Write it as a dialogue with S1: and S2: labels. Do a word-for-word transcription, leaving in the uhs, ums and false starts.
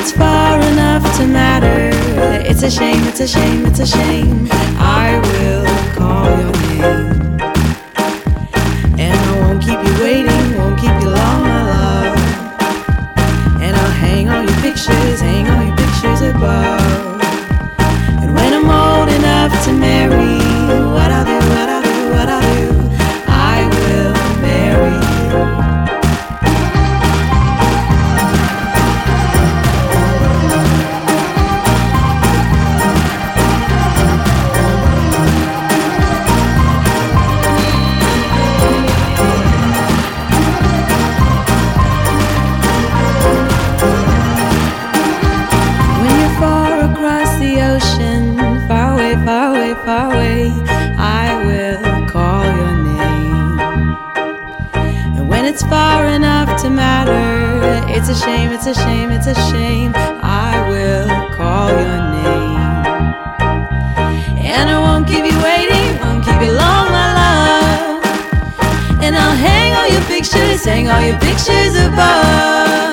S1: it's far enough to matter, it's a shame, it's a shame, it's a shame. I will call your name, and I won't keep you waiting, won't keep you long, my love. And I'll hang all your pictures, hang all your pictures above. And when I'm old enough to marry, what I'll do, what I'll do, what I'll do, I will marry you. Far away, far away, I will call your name. And when it's far enough to matter, it's a shame, it's a shame, it's a shame, I will call your name. And I won't keep you waiting, won't keep you long, my love. And I'll hang all your pictures, hang all your pictures above.